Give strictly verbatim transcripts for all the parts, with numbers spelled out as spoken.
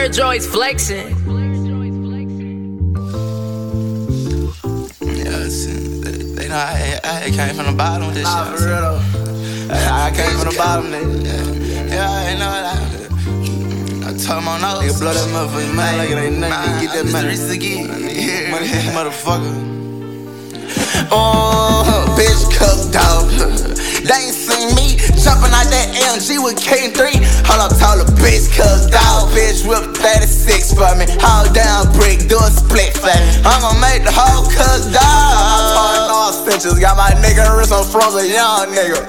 Bird Droids flexing. Yeah, they know I, I came from the bottom with this nah, shit. For real though. I, I came from the bottom, nigga. Yeah, yeah, I ain't know that. I told him on those. Nigga blow that motherfucking money like it ain't nothing. Nah, Get that money. It's the get. Yeah. Money, motherfucker. Oh, bitch cooked dog. They ain't seen me jumping out that M G with K three. Hold up, told a bitch cooked dog. Bitch whip thirty-six for me. Hold down brick, do a split for me. I'm gon' make the whole cooked dog. I'm all stitches. Got my nigga wrist on frozen, young nigga.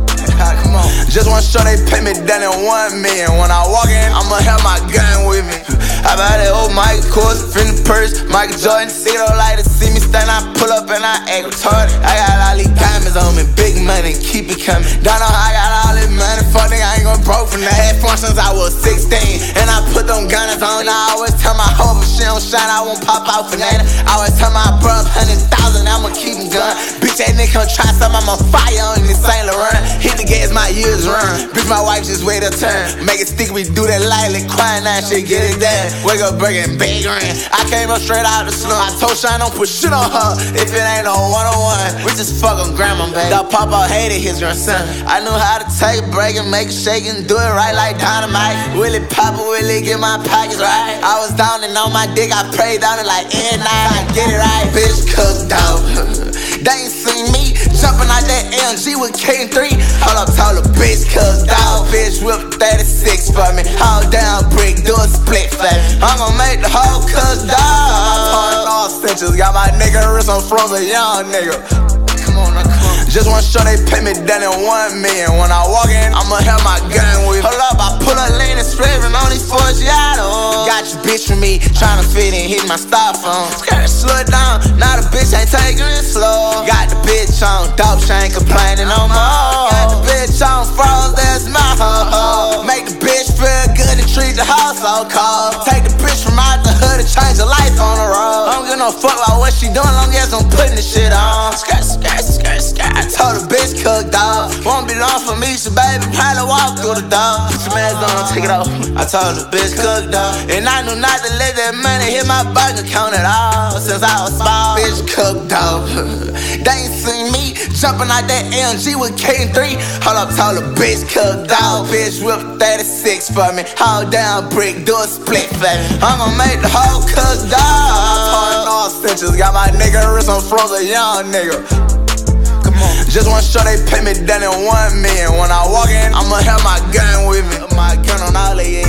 Come on. Just wanna show they pay me down in one million. When I walk in, I'ma have my gun with me. I buy that old Michael Kors, fin the purse, Michael Jordan. See don't like to see me stand, I pull up and I act retarded. I got all these diamonds on me, big money, keep it coming. Don't know how I got all this money, fuck nigga, I ain't gon' broke from that. Had fun since I was sixteen, and I put them gunners on. I always tell my hoe if she don't shine, I won't pop out for nothing. I always tell my bro, hundred thousand, I'ma keep them gun. Bitch, that nigga come try something, I'm on fire on this Saint Laurent. Hit the gas, my years run. Bitch, my wife just wait her turn. Make it stick, we do that lightly, crying that shit, get it done. Wake up, breaking big ring. I came up straight out the slum. I told Shine don't put shit on her if it ain't no one on one. We just fuck on grandma, baby. Dog Papa hated his grandson. I knew how to take a break and make it shake and do it right like dynamite. Willie Papa, Willie get my pockets right. I was down and on my dick, I prayed down it like every night. I get it right, bitch cooked dog. They ain't seen me jumping out that M G with K three. Hold up, told a bitch cooked dog. Bitch whip thirty-six for me. Hold down brick, do a split for me. I'm gon' make the whole cooked dog. I'm all stitches. Got my nigga wrist on frozen, young nigga. Come on, now, come on. Just wanna show they pay me down in one million. When I walk in, I'ma have my gun with me. Hold up, I pull up lean and spreading on these Forgiatos. Got your bitch from me, tryna fit in, hit my styrofoam. Skirt, slow it down, now the bitch ain't taking it slow. Got the bitch on dope, she ain't complaining no more. Got the bitch on froze, that's my ho-ho. Make the bitch feel good and treat the house so cold. Take the bitch from out the hood and change her life on the road. I don't give no fuck about what she doing, long as I'm putting the shit on. Skirt, skirt, skirt, skirt. I told the bitch cook dog. Won't be long for me, so baby, probably walk through the door. Put your mask on, take it off. I told the bitch cook dog. And I knew not to let that money hit my bank account at all. Since I was small, bitch cook dog. They ain't seen me jumping out that M G with K three. Hold up, told the bitch cook dog. Bitch whip thirty-six for me. Hold down brick, do a split for me. I'm gon' make the whole cook dog. I'm all stitches. Got my nigga wrist on frozen, young nigga. Just wanna show they pay me down in one million. When I walk in, I'ma have my gun with me. My gun on all they